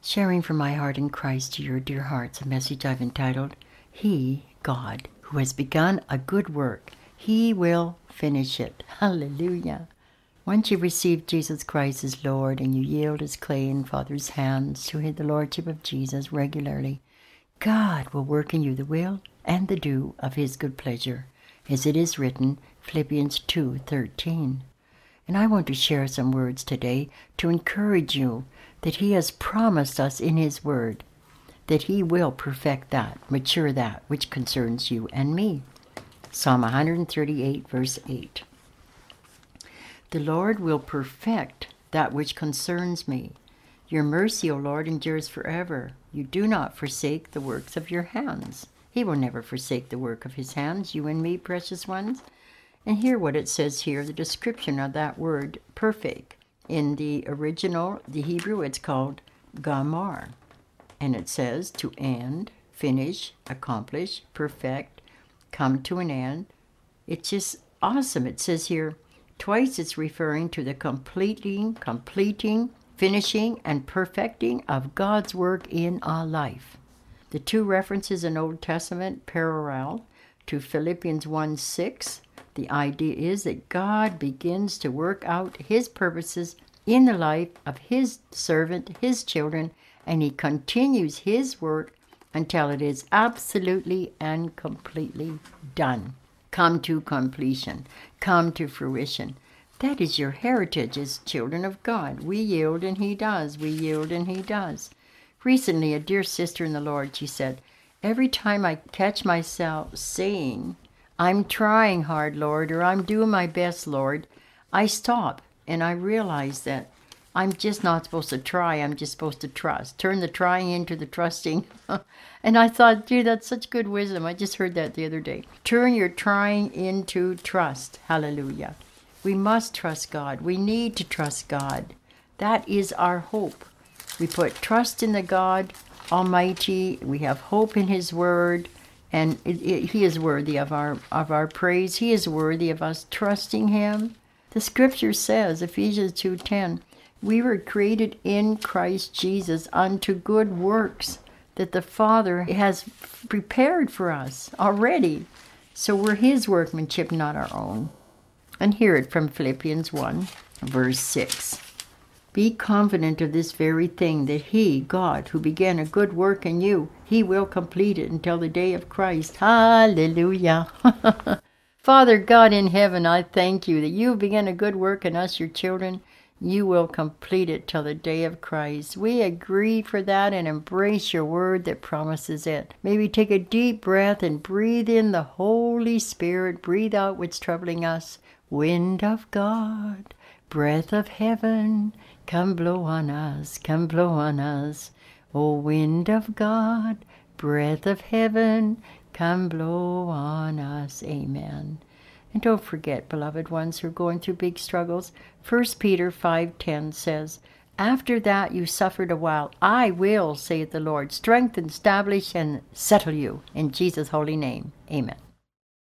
Sharing from my heart in Christ to your dear hearts, a message I've entitled, He, God, who has begun a good work, He will finish it. Hallelujah. Once you receive Jesus Christ as Lord and you yield as clay in Father's hands to the Lordship of Jesus regularly, God will work in you the will and the do of His good pleasure, as it is written, Philippians 2:13. And I want to share some words today to encourage you that He has promised us in His Word that He will perfect that, mature that, which concerns you and me. Psalm 138, verse 8. The Lord will perfect that which concerns me. Your mercy, O Lord, endures forever. You do not forsake the works of your hands. He will never forsake the work of His hands, you and me, precious ones. And hear what it says here, the description of that word, perfect. In the original, the Hebrew, it's called gamar. And it says to end, finish, accomplish, perfect, come to an end. It's just awesome. It says here, twice it's referring to the completing, finishing, and perfecting of God's work in our life. The two references in Old Testament parallel to Philippians 1:6. The idea is that God begins to work out His purposes in the life of His servant, His children, and He continues His work until it is absolutely and completely done. Come to completion, come to fruition. That is your heritage as children of God. We yield and He does. We yield and He does. Recently, a dear sister in the Lord, she said, every time I catch myself saying, I'm trying hard, Lord, or I'm doing my best, Lord, I stop and I realize that I'm just not supposed to try. I'm just supposed to trust. Turn the trying into the trusting. And I thought, gee, that's such good wisdom. I just heard that the other day. Turn your trying into trust. Hallelujah. We must trust God. We need to trust God. That is our hope. We put trust in the God Almighty. We have hope in His Word. And He is worthy of our praise. He is worthy of us trusting Him. The Scripture says, Ephesians 2:10, we were created in Christ Jesus unto good works that the Father has prepared for us already. So we're His workmanship, not our own. And hear it from Philippians 1, verse 6. Be confident of this very thing, that He, God, who began a good work in you, He will complete it until the day of Christ. Hallelujah. Father God in heaven, I thank You that You began a good work in us, Your children. You will complete it till the day of Christ. We agree for that and embrace Your word that promises it. May we take a deep breath and breathe in the Holy Spirit. Breathe out what's troubling us. Wind of God, breath of heaven, come blow on us, come blow on us. O wind of God, breath of heaven, come blow on us. Amen. And don't forget, beloved ones who are going through big struggles, 1 Peter 5:10 says, after that you suffered a while, I will, saith the Lord, strengthen, establish, and settle you. In Jesus' holy name, amen.